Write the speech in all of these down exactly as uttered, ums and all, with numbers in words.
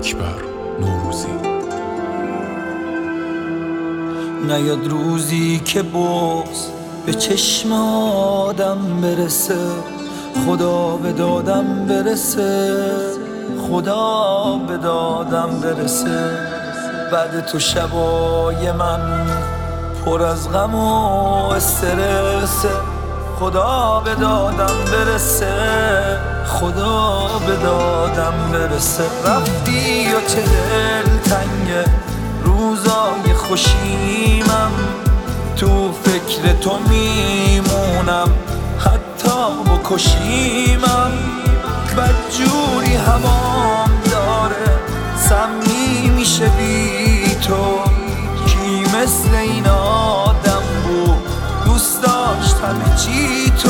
اکبر نوروزی. نیاد روزی که بغض به چشم آدم برسه، خدا به دادم برسه، خدا به دادم برسه. بعد تو شبای من پر از غم و استرسه، خدا به دادم برسه، خدا به دادم برسه. رفتی و چه دل تنگه روزای خوشیمم، تو فکر تو میمونم حتی بکشیمم. بدجوری هوام داره سمی میشه بی تو، کی مثل این آدم بود دوست داشت همه چی تو.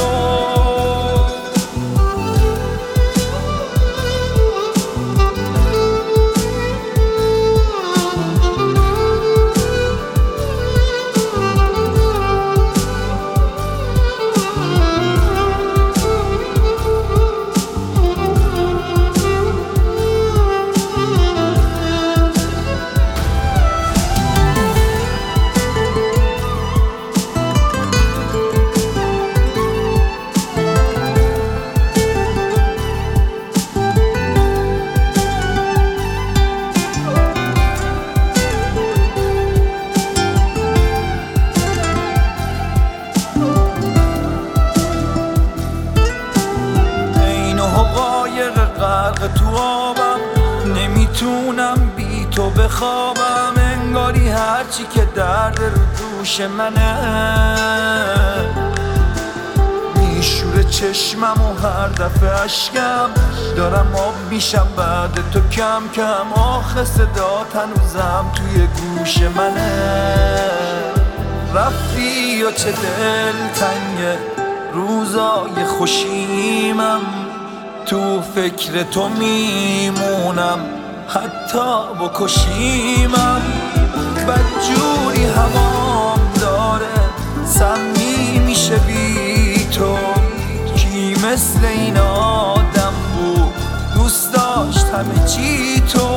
غرق تو آبم، نمیتونم بی تو بخوابم. انگاری هرچی که درد رو دوش منه میشوره چشمم و هر دفعه اشکم دارم آب میشم بعد تو کم کم. آخه صدا هنوزم توی گوش منه. رفتی و چه دل تنگه روزای خوشیمم، تو فکر تو میمونم حتی بکشیمم. بدجوری هوام داره سمی میشه بی تو، کی مثل این آدم بود دوست داشت همه چی تو.